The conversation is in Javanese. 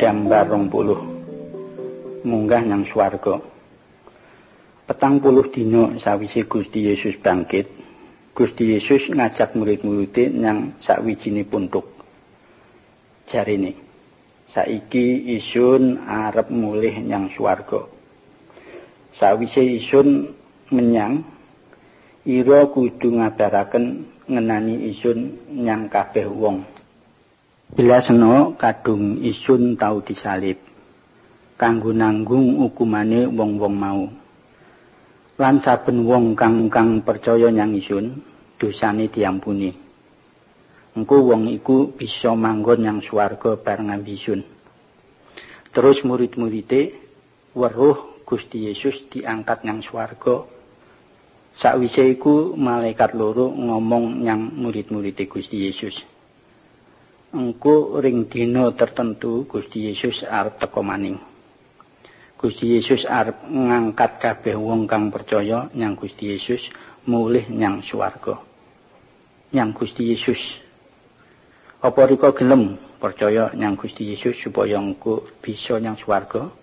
Gambar 20 munggah nang swarga. 40 dina sawise Gusti Yesus bangkit, Gusti Yesus ngajak murid-muride nang sawijine puntuk. Jarine, saiki isun arep mulih nyang swarga. Sawise isun menyang, ira kudu ngabaraken ngenani isun nyang kabeh wong. Bilasena kadung isun tau disalib, kanggo nanggung hukumane wong-wong mau. Lan saben wong kang percaya nyang isun, dosane diampuni. Engko wong iku bisa manggon nyang swarga barengan isun. Terus murid-muride weruh Gusti Yesus diangkat nyang swarga. Sakwise iku malaikat loro ngomong nyang murid-muride Gusti Yesus. Engko ring dina tertentu Gusti Yesus arep teka maning. Gusti Yesus arep ngangkat kabeh wong kang percaya nyang Gusti Yesus mulih nyang swarga. Nyang Gusti Yesus. Apa rika gelem percaya nyang Gusti Yesus supaya engko bisa nyang swarga?